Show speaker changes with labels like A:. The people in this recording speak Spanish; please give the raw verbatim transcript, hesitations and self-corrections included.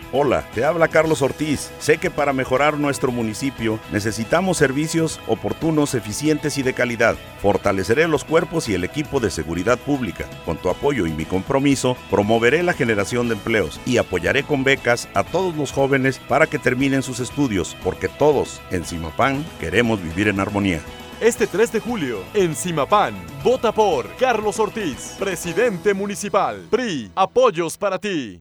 A: Hola, te habla Carlos Ortiz. Sé que para mejorar nuestro municipio necesitamos servicios oportunos, eficientes y de calidad. Fortaleceré los cuerpos y el equipo de seguridad pública. Con tu apoyo y mi compromiso, promoveré la generación de empleos y apoyaré con becas a todos los jóvenes para que terminen sus estudios, porque todos en Zimapán queremos vivir en armonía.
B: Este tres de julio, en Zimapán, vota por Carlos Ortiz, presidente municipal. P R I, apoyos para ti.